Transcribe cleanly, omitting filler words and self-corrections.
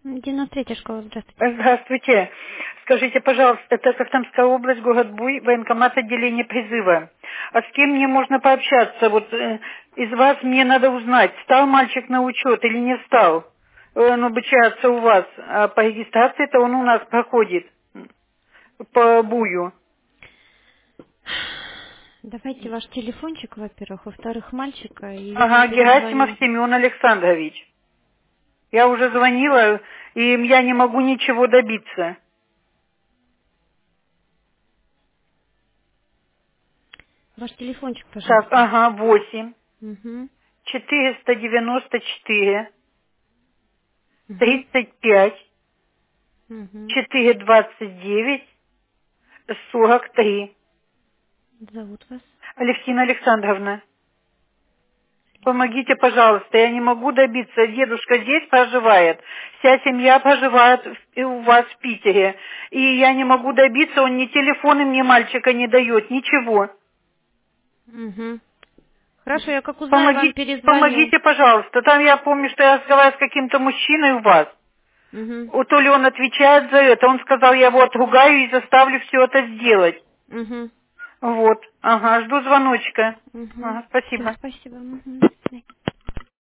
93-я школа, здравствуйте. Здравствуйте. Скажите, пожалуйста, это Костромская область, город Буй, военкомат отделения призыва. А с кем мне можно пообщаться? Вот из вас мне надо узнать, встал мальчик на учет или не встал. Он обучается у вас, а по регистрации-то он у нас проходит по Бую. Давайте ваш телефончик, во-первых, во-вторых, мальчика, и я вам Ага, Герасимов перезвоню. Семен Александрович. Я уже звонила, и я не могу ничего добиться. Ваш телефончик, Так, пожалуйста. ага, 8 Угу. 494 Угу. 35 Угу. 429 43. Зовут вас? Алевтина Александровна, помогите, пожалуйста, я не могу добиться. Дедушка здесь проживает, вся семья проживает у вас в Питере. И я не могу добиться, он ни телефоны мне мальчика не дает, ничего. Угу. Хорошо, я как узнаю, вам Помогите, перезвоню. помогите, пожалуйста. Там я помню, что я разговаривала с каким-то мужчиной у вас. Угу. Вот то ли он отвечает за это, он сказал, я его отругаю и заставлю все это сделать. Угу. Вот, ага, жду звоночка. Угу. Ага, Все, спасибо. спасибо. Угу. До свидания.